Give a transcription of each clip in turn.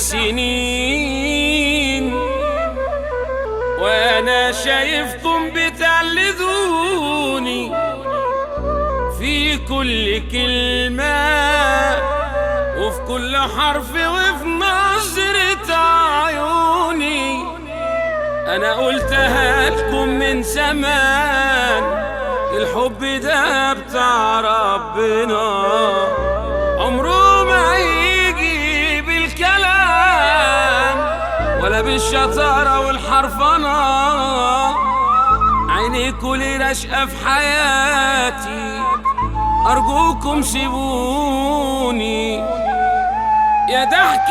السنين وانا شايفكم بتقلدوني في كل كلمة وفي كل حرف وفي نظرة عيوني. انا قلتها لكم من زمان، الحب ده بتاع ربنا عمره ما يجي بالكلام ولا بالشطارة والحرفنة. عينيكوا لي راشقة في حياتي، أرجوكم سيبوني يا ضحك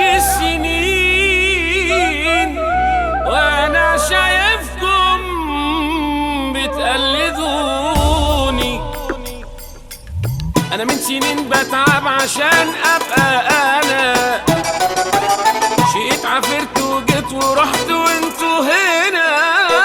السنين وأنا شايفكم بتقلدوني. أنا من سنين بتعب عشان أبقى أنا، شقيت عفرت وجيت ورحت وانتوا هنا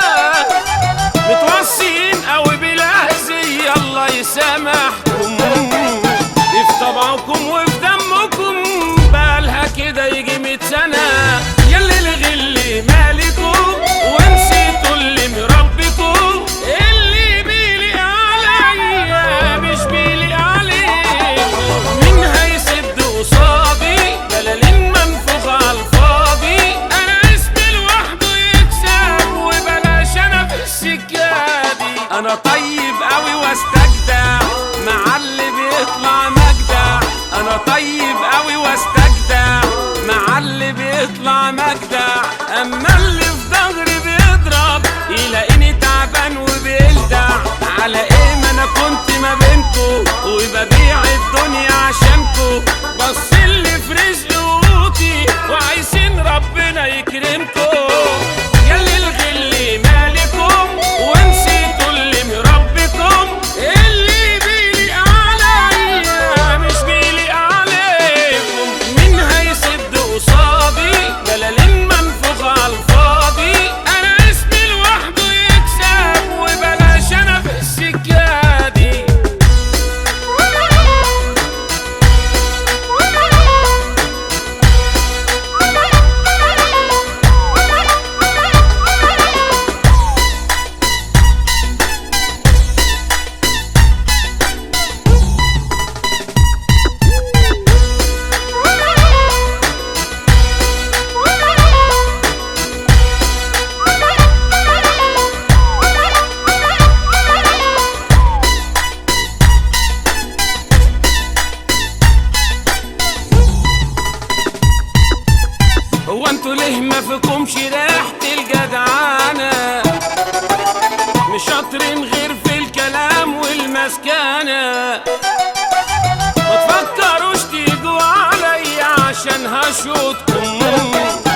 متوصيين قوي بالعزية. الله يسامحكم في طبعكم وفي دمكم، بقالها كده يجي 100 سنة. ياللي الغل مالكم ونسيتوا اللي مربكم، اللي بيلي عليا مش بيلي عليكم. مين هيسد قصادي بلالين منفوخ على الفاضي؟ انا اسمي لوحده يكسب وبلاش انا في السكادي. انا طيب قوي واستجدع مع اللي بيطلع مجدع، انا طيب قوي واستجدع مع اللي بيطلع مجدع. اما اللي في ظهري بيضرب يلاقيني تعبان وبيلدع. على ايه ما انا كنت ما بينكو وببيع الدنيا عشانكو، بص اللي في رزق قوتي وعايزين ربنا يكرمكو. ياللي الغل مالكم ونسيتوا اللي مربكم، اللي بيلي عليا مش بيلي عليكم. مين هيسد قصادي بلالين منفوخ على الفاضي؟ انا اسمي لوحده يكسب وبلاش انا في السكادي. هو انتوا ليه ما فيكمش ريحة الجدعانة؟ مش شاطرين غير في الكلام والمسكنة. ما تفكروش تيجوا عليا عشان هشوطكم.